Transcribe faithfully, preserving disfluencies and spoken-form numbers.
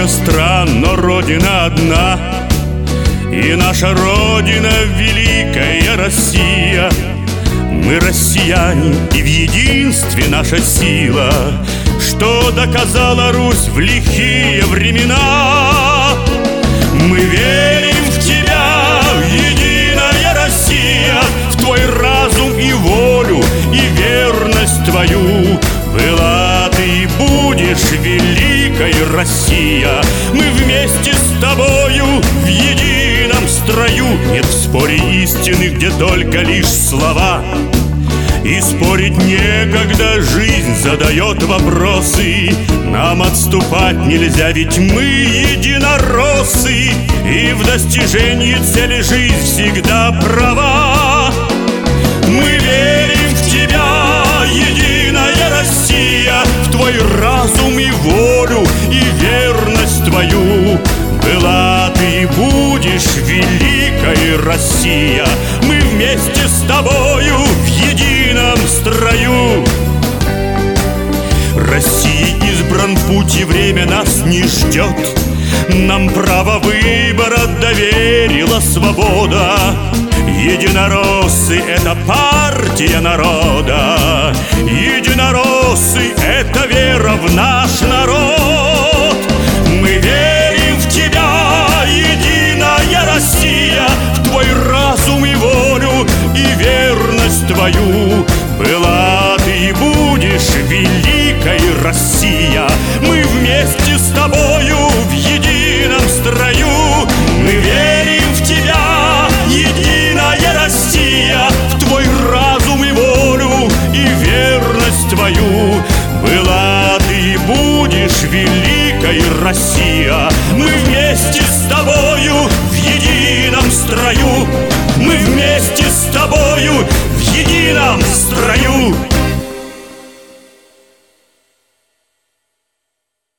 стран, но Родина одна. И наша Родина великая Россия. Мы россияне, и в единстве наша сила, что доказала Русь в лихие времена. Мы верим в тебя, единая Россия, в твой разум и волю, и верность твою. Была ты и будешь великой Россия. Мы вместе с тобою в едином строю. Нет в споре истины, где только лишь слова. И спорить некогда, жизнь задает вопросы. Нам отступать нельзя, ведь мы единороссы. И в достижении цели жизнь всегда права. Мы верим в тебя, единая Россия, в твой разум и волю, и верность твою. Была ты и будешь великой Россия. Мы вместе с тобою в едином строю. России избран путь, и время нас не ждет. Нам право выбора доверила свобода. Единороссы — это партия народа. Единороссы — это вера в наш народ. Мы верим в тебя, единая Россия, в твой разум и волю, и верность твою. Была ты и будешь великой Россия. Мы вместе с тобою в едином строю. Мы верим в тебя, единая Россия, в твой разум и волю, и верность твою. Была ты и будешь великой Россия. Мы вместе с тобою в едином строю. Мы вместе с тобою